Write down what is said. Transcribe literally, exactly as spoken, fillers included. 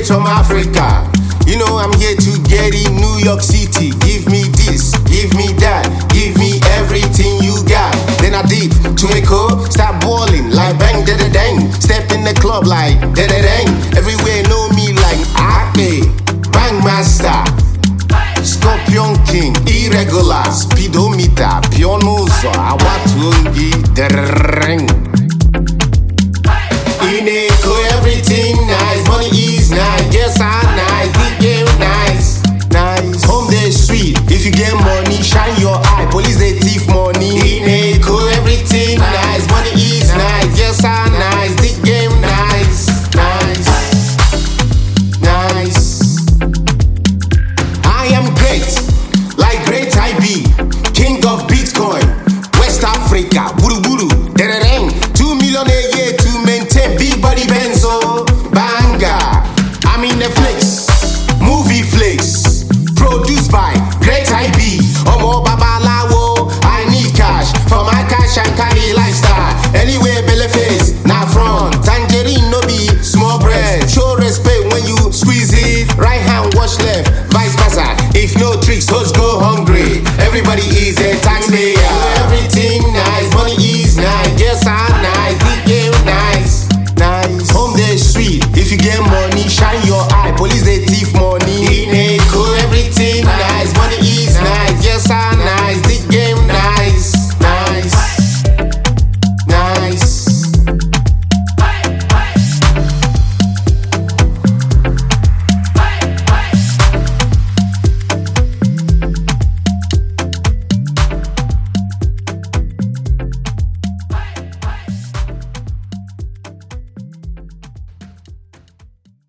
straight from Africa. You know I'm here to get in New York City. Give me this, give me that, give me everything you got. Then I did to Eko, start balling like bang da da dang. Step in the club like da da dang. Everywhere know me like Ake, Bang Master, Scorpion King, Irregular, Speedometer, Pionoso, Awatungi, Dereng. In Eko everything nice, money is nice, yes I nice, big game nice, nice. Home day sweet, if you get money, shine your eye, police they thief money. In Eko everything nice, money is nice, yes I nice, big game nice, nice, nice. I am great, like great I be.